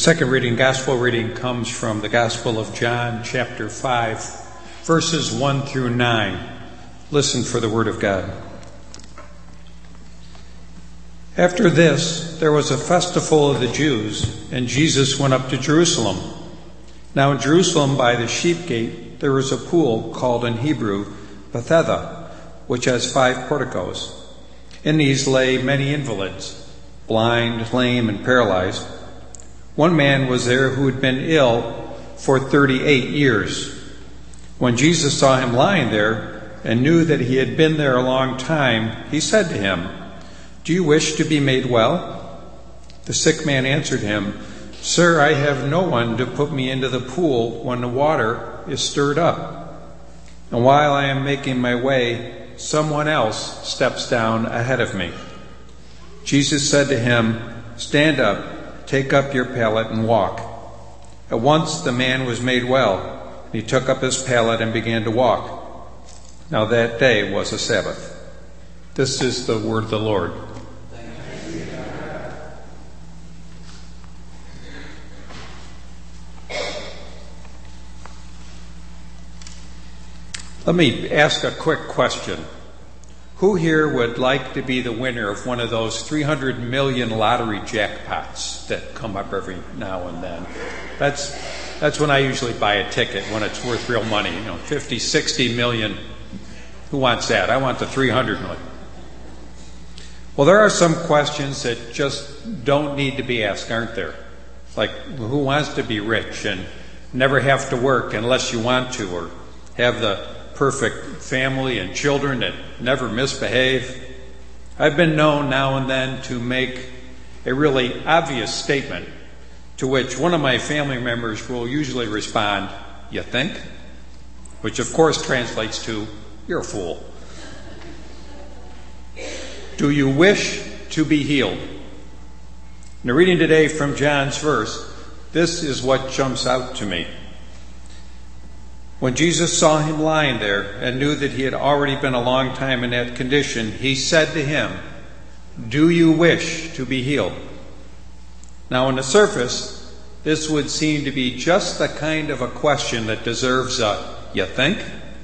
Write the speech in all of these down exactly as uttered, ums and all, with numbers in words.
Second reading, gospel reading, comes from the Gospel of John, chapter five, verses one through nine. Listen for the word of God. After this, there was a festival of the Jews, and Jesus went up to Jerusalem. Now in Jerusalem, by the sheep gate, there was a pool called in Hebrew Bethesda, which has five porticos. In these lay many invalids, blind, lame, and paralyzed. One man was there who had been ill for thirty-eight years. When Jesus saw him lying there and knew that he had been there a long time, he said to him, "Do you wish to be made well?" The sick man answered him, "Sir, I have no one to put me into the pool when the water is stirred up. And while I am making my way, someone else steps down ahead of me." Jesus said to him, "Stand up. Take up your pallet and walk." At once the man was made well. He took up his pallet and began to walk. Now that day was a Sabbath. This is the word of the Lord. Let me ask a quick question. Who here would like to be the winner of one of those three hundred million lottery jackpots that come up every now and then? That's that's when I usually buy a ticket, when it's worth real money. You know, fifty, sixty million. Who wants that? I want the three hundred million. Well, there are some questions that just don't need to be asked, aren't there? Like, who wants to be rich and never have to work unless you want to, or have the perfect family and children that never misbehave? I've been known now and then to make a really obvious statement to which one of my family members will usually respond, "You think?" Which of course translates to, "You're a fool." Do you wish to be healed? Now, reading today from John's verse, this is what jumps out to me. When Jesus saw him lying there and knew that he had already been a long time in that condition, he said to him, "Do you wish to be healed?" Now, on the surface, this would seem to be just the kind of a question that deserves a "you think?"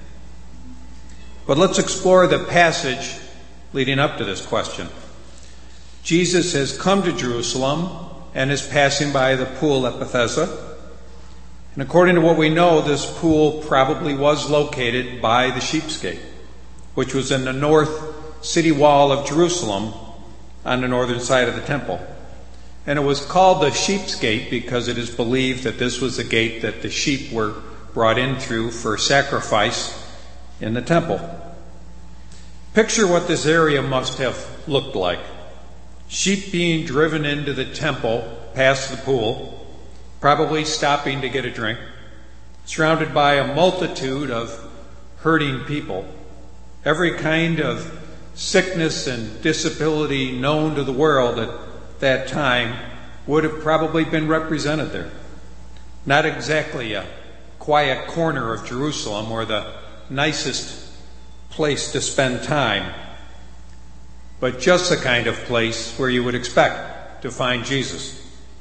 But let's explore the passage leading up to this question. Jesus has come to Jerusalem and is passing by the pool at Bethesda. And according to what we know, this pool probably was located by the Sheep's Gate, which was in the north city wall of Jerusalem on the northern side of the temple. And it was called the Sheep's Gate because it is believed that this was the gate that the sheep were brought in through for sacrifice in the temple. Picture what this area must have looked like. Sheep being driven into the temple past the pool, probably stopping to get a drink, surrounded by a multitude of hurting people. Every kind of sickness and disability known to the world at that time would have probably been represented there. Not exactly a quiet corner of Jerusalem or the nicest place to spend time, but just the kind of place where you would expect to find Jesus.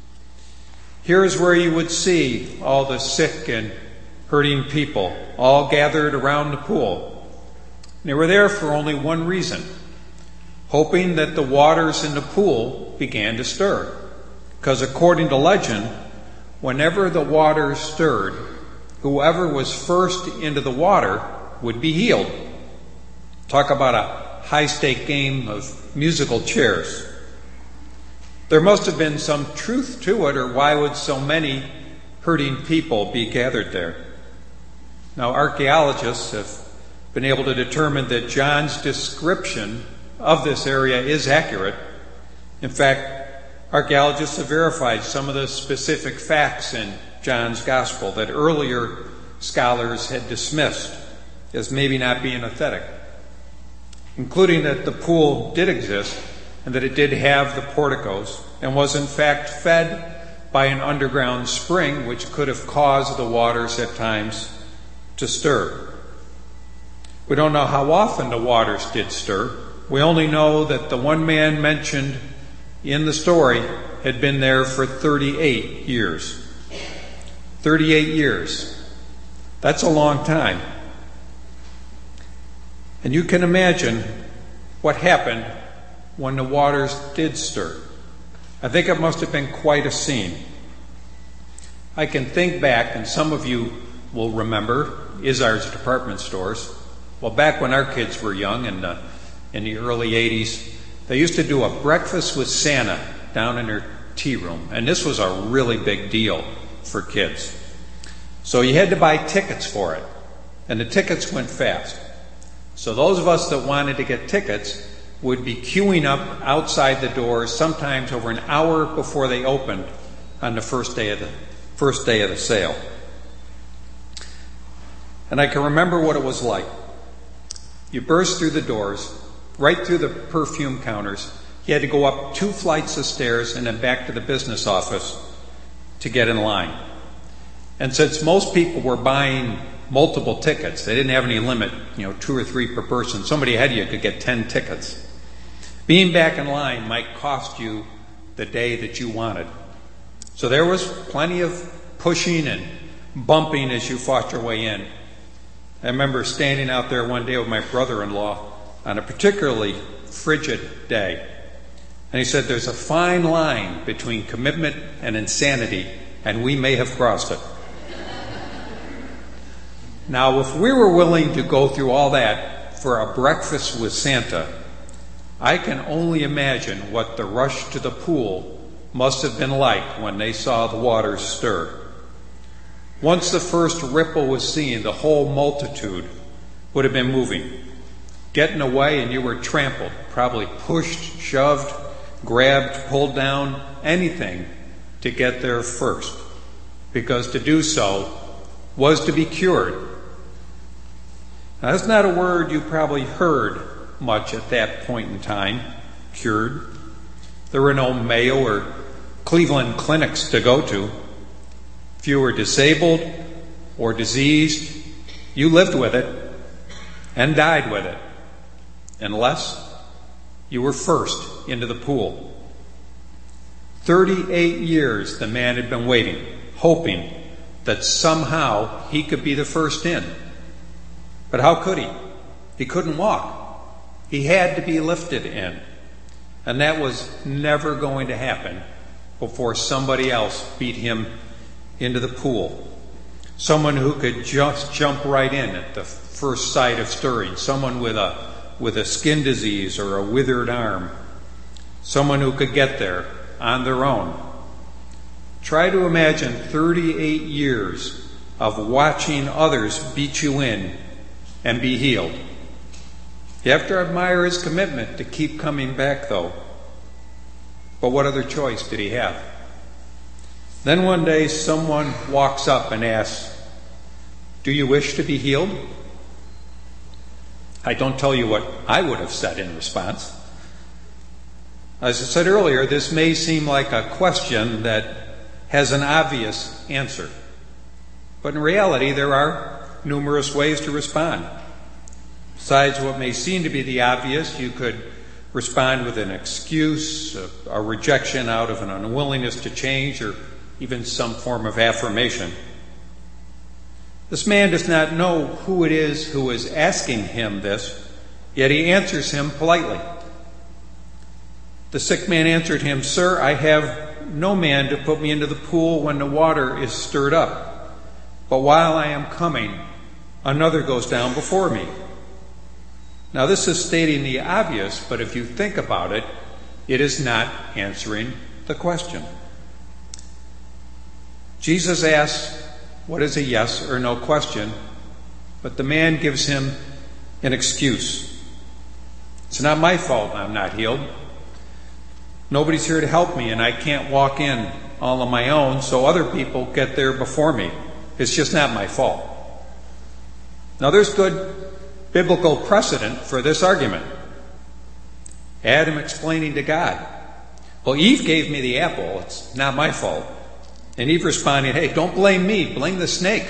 Here's where you would see all the sick and hurting people all gathered around the pool. They were there for only one reason, hoping that the waters in the pool began to stir. Because according to legend, whenever the waters stirred, whoever was first into the water would be healed. Talk about a high-stake game of musical chairs. There must have been some truth to it, or why would so many hurting people be gathered there? Now, archaeologists have been able to determine that John's description of this area is accurate. In fact, archaeologists have verified some of the specific facts in John's gospel that earlier scholars had dismissed as maybe not being authentic, including that the pool did exist, and that it did have the porticos, and was in fact fed by an underground spring which could have caused the waters at times to stir. We don't know how often the waters did stir. We only know that the one man mentioned in the story had been there for thirty-eight years. thirty-eight years. That's a long time. And you can imagine what happened when the waters did stir. I think it must have been quite a scene. I can think back, and some of you will remember Izzard's department stores. Well, back when our kids were young, in the, in the early eighties, they used to do a breakfast with Santa down in their tea room. And this was a really big deal for kids. So you had to buy tickets for it. And the tickets went fast. So those of us that wanted to get tickets would be queuing up outside the doors, sometimes over an hour before they opened on the first day of the first day of the sale. And I can remember what it was like. You burst through the doors, right through the perfume counters. You had to go up two flights of stairs and then back to the business office to get in line. And since most people were buying multiple tickets, they didn't have any limit, you know, two or three per person. Somebody ahead of you could get ten tickets. Being back in line might cost you the day that you wanted. So there was plenty of pushing and bumping as you fought your way in. I remember standing out there one day with my brother-in-law on a particularly frigid day. And he said, there's a fine line between commitment and insanity, and we may have crossed it. Now, if we were willing to go through all that for a breakfast with Santa, I can only imagine what the rush to the pool must have been like when they saw the waters stir. Once the first ripple was seen, the whole multitude would have been moving, getting away, and you were trampled, probably pushed, shoved, grabbed, pulled down, anything to get there first, because to do so was to be cured. Now, that's not a word you probably heard much at that point in time, cured. There were no Mayo or Cleveland clinics to go to. If you were disabled or diseased, you lived with it and died with it, unless you were first into the pool. Thirty-eight years the man had been waiting, hoping that somehow he could be the first in. But how could he? He couldn't walk. He had to be lifted in. And that was never going to happen before somebody else beat him into the pool. Someone who could just jump right in at the first sight of stirring. Someone with a with a skin disease or a withered arm. Someone who could get there on their own. Try to imagine thirty-eight years of watching others beat you in and be healed. You have to admire his commitment to keep coming back, though. But what other choice did he have? Then one day someone walks up and asks, "Do you wish to be healed?" I don't tell you what I would have said in response. As I said earlier, this may seem like a question that has an obvious answer. But in reality, there are numerous ways to respond. Besides what may seem to be the obvious, you could respond with an excuse, a, a rejection out of an unwillingness to change, or even some form of affirmation. This man does not know who it is who is asking him this, yet he answers him politely. The sick man answered him, "Sir, I have no man to put me into the pool when the water is stirred up. But while I am coming, another goes down before me." Now, this is stating the obvious, but if you think about it, it is not answering the question. Jesus asks what is a yes or no question, but the man gives him an excuse. It's not my fault I'm not healed. Nobody's here to help me, and I can't walk in all on my own, so other people get there before me. It's just not my fault. Now, there's good biblical precedent for this argument. Adam explaining to God, "Well, Eve gave me the apple. It's not my fault." And Eve responding, "Hey, don't blame me. Blame the snake."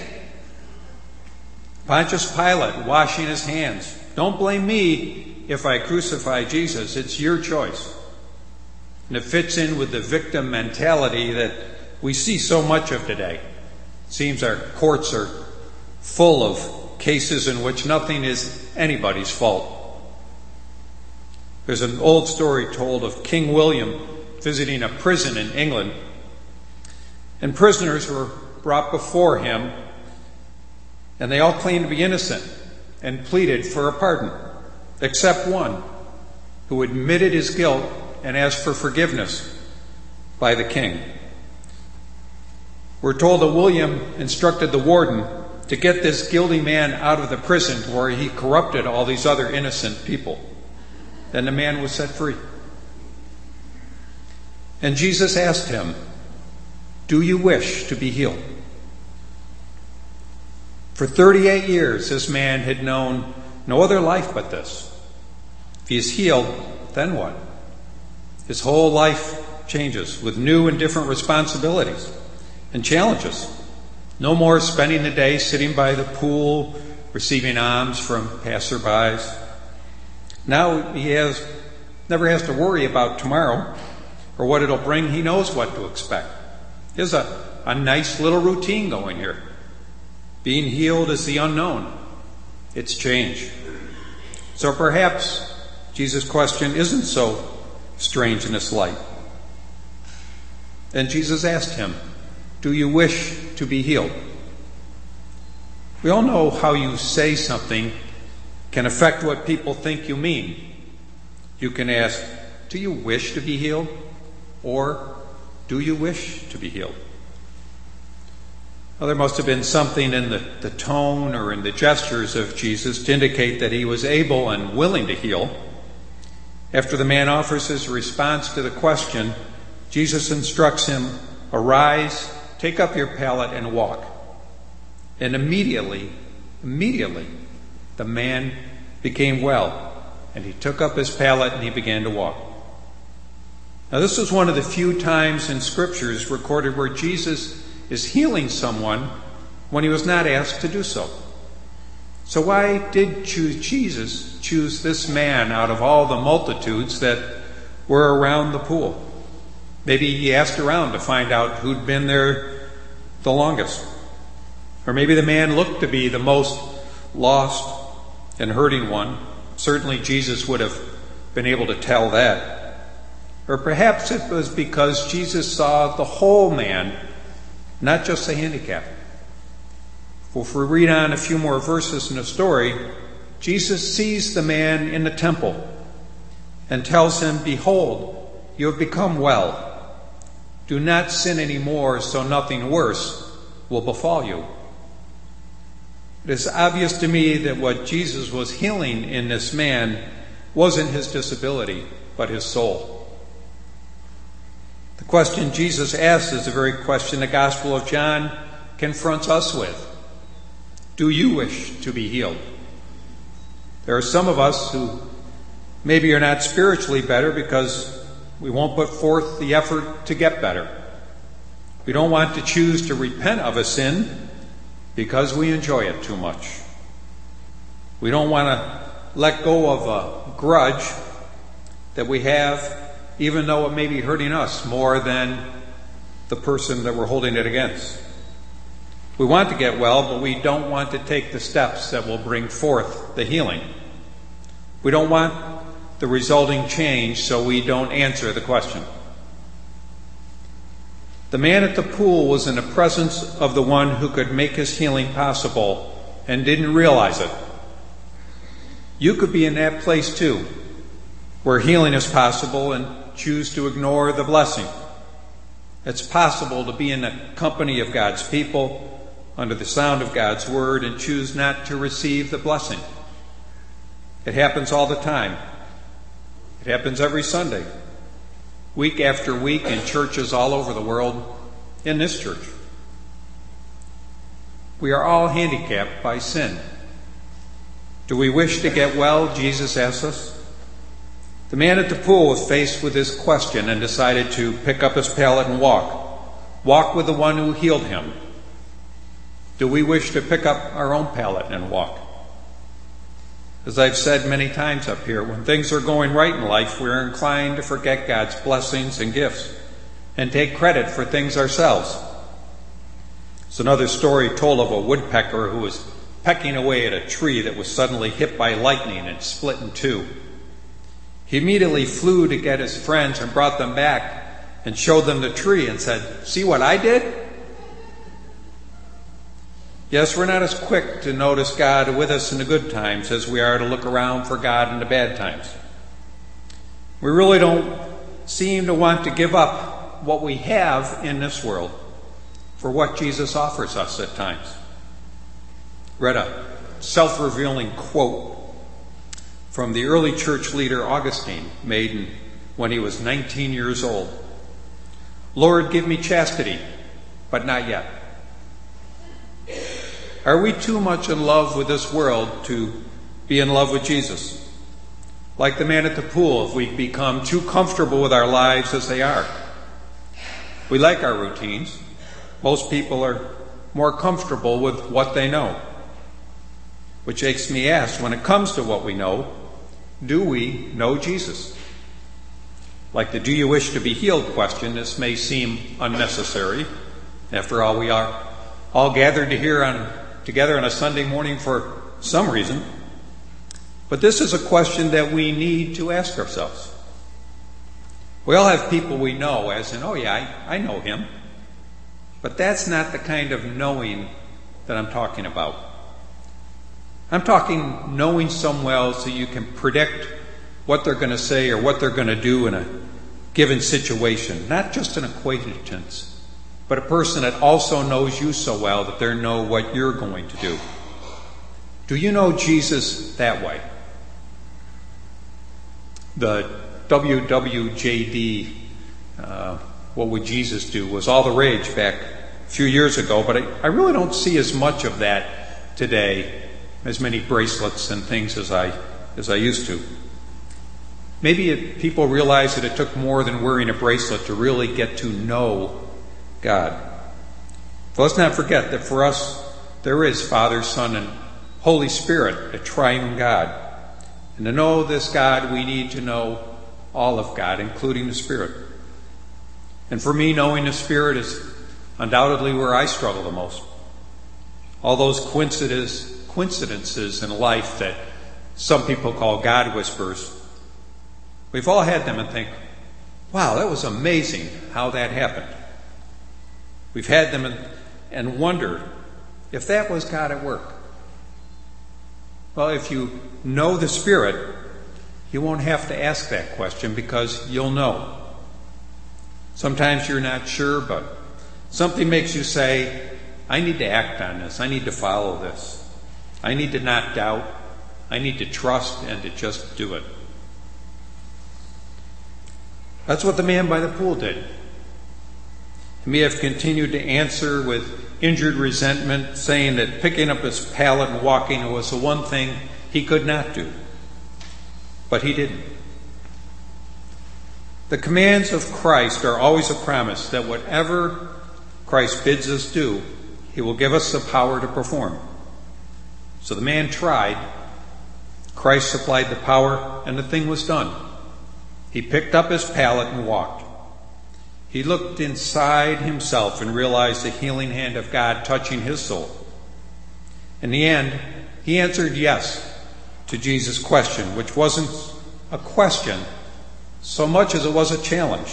Pontius Pilate washing his hands. "Don't blame me if I crucify Jesus. It's your choice." And it fits in with the victim mentality that we see so much of today. It seems our courts are full of cases in which nothing is anybody's fault. There's an old story told of King William visiting a prison in England, and prisoners were brought before him, and they all claimed to be innocent and pleaded for a pardon, except one who admitted his guilt and asked for forgiveness by the king. We're told that William instructed the warden to get this guilty man out of the prison where he corrupted all these other innocent people. Then the man was set free. And Jesus asked him, "Do you wish to be healed?" For thirty-eight years, this man had known no other life but this. If he is healed, then what? His whole life changes with new and different responsibilities and challenges. No more spending the day sitting by the pool, receiving alms from passerbys. Now he has never has to worry about tomorrow or what it'll bring. He knows what to expect. He has a, a nice little routine going here. Being healed is the unknown. It's change. So perhaps Jesus' question isn't so strange in this light. And Jesus asked him, "Do you wish to be healed?" We all know how you say something can affect what people think you mean. You can ask, "Do you wish to be healed?" Or, "Do you wish to be healed?" Well, there must have been something in the, the tone or in the gestures of Jesus to indicate that he was able and willing to heal. After the man offers his response to the question, Jesus instructs him, "Arise, take up your pallet and walk." And immediately, immediately, the man became well, and he took up his pallet and he began to walk. Now, this is one of the few times in Scriptures recorded where Jesus is healing someone when he was not asked to do so. So why did choose Jesus choose this man out of all the multitudes that were around the pool? Maybe he asked around to find out who'd been there the longest. Or maybe the man looked to be the most lost and hurting one. Certainly Jesus would have been able to tell that. Or perhaps it was because Jesus saw the whole man, not just the handicapped. Well, if we read on a few more verses in the story, Jesus sees the man in the temple and tells him, "Behold, you have become well. Do not sin anymore, so nothing worse will befall you." It is obvious to me that what Jesus was healing in this man wasn't his disability, but his soul. The question Jesus asks is the very question the Gospel of John confronts us with. Do you wish to be healed? There are some of us who maybe are not spiritually better because we won't put forth the effort to get better. We don't want to choose to repent of a sin because we enjoy it too much. We don't want to let go of a grudge that we have, even though it may be hurting us more than the person that we're holding it against. We want to get well, but we don't want to take the steps that will bring forth the healing. We don't want the resulting change, so we don't answer the question. The man at the pool was in the presence of the one who could make his healing possible and didn't realize it. You could be in that place too, where healing is possible and choose to ignore the blessing. It's possible to be in the company of God's people, under the sound of God's word, and choose not to receive the blessing. It happens all the time. It happens every Sunday, week after week, in churches all over the world, in this church. We are all handicapped by sin. Do we wish to get well? Jesus asks us. The man at the pool was faced with this question and decided to pick up his pallet and walk. Walk with the one who healed him. Do we wish to pick up our own pallet and walk? As I've said many times up here, when things are going right in life, we're inclined to forget God's blessings and gifts and take credit for things ourselves. It's another story told of a woodpecker who was pecking away at a tree that was suddenly hit by lightning and split in two. He immediately flew to get his friends and brought them back and showed them the tree and said, "See what I did?" Yes, we're not as quick to notice God with us in the good times as we are to look around for God in the bad times. We really don't seem to want to give up what we have in this world for what Jesus offers us at times. Read a self-revealing quote from the early church leader Augustine, made in, when he was nineteen years old. "Lord, give me chastity, but not yet." Are we too much in love with this world to be in love with Jesus? Like the man at the pool, if we become too comfortable with our lives as they are. We like our routines. Most people are more comfortable with what they know. Which makes me ask, when it comes to what we know, do we know Jesus? Like the "do you wish to be healed" question, this may seem unnecessary. After all, we are all gathered to hear on together on a Sunday morning for some reason. But this is a question that we need to ask ourselves. We all have people we know, as in, "Oh yeah, I, I know him." But that's not the kind of knowing that I'm talking about. I'm talking knowing someone well so you can predict what they're going to say or what they're going to do in a given situation. Not just an acquaintance, but a person that also knows you so well that they know what you're going to do. Do you know Jesus that way? The W W J D, uh, What Would Jesus Do, was all the rage back a few years ago, but I, I really don't see as much of that today, as many bracelets and things as I as I used to. Maybe it, people realize that it took more than wearing a bracelet to really get to know God. But let's not forget that for us, there is Father, Son, and Holy Spirit, a triune God. And to know this God, we need to know all of God, including the Spirit. And for me, knowing the Spirit is undoubtedly where I struggle the most. All those coincidences, coincidences in life that some people call God whispers, we've all had them and think, "Wow, that was amazing how that happened." We've had them and, and wondered if that was God at work. Well, if you know the Spirit, you won't have to ask that question because you'll know. Sometimes you're not sure, but something makes you say, "I need to act on this. I need to follow this. I need to not doubt. I need to trust and to just do it." That's what the man by the pool did. He may have continued to answer with injured resentment, saying that picking up his pallet and walking was the one thing he could not do. But he didn't. The commands of Christ are always a promise that whatever Christ bids us do, he will give us the power to perform. So the man tried. Christ supplied the power, and the thing was done. He picked up his pallet and walked. He looked inside himself and realized the healing hand of God touching his soul. In the end, he answered yes to Jesus' question, which wasn't a question so much as it was a challenge.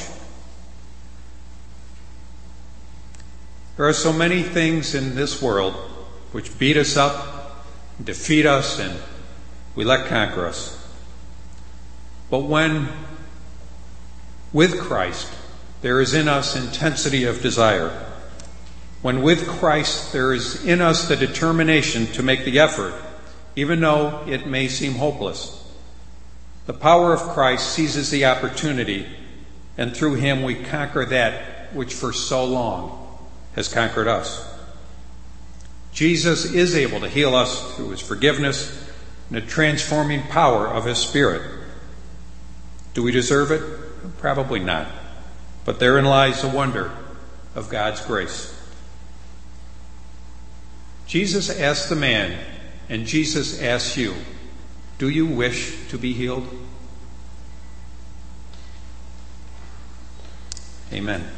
There are so many things in this world which beat us up, defeat us, and we let conquer us. But when with Christ, there is in us intensity of desire. When with Christ, there is in us the determination to make the effort, even though it may seem hopeless. The power of Christ seizes the opportunity, and through him we conquer that which for so long has conquered us. Jesus is able to heal us through his forgiveness and the transforming power of his Spirit. Do we deserve it? Probably not. But therein lies the wonder of God's grace. Jesus asked the man, and Jesus asks you, Do you wish to be healed? Amen.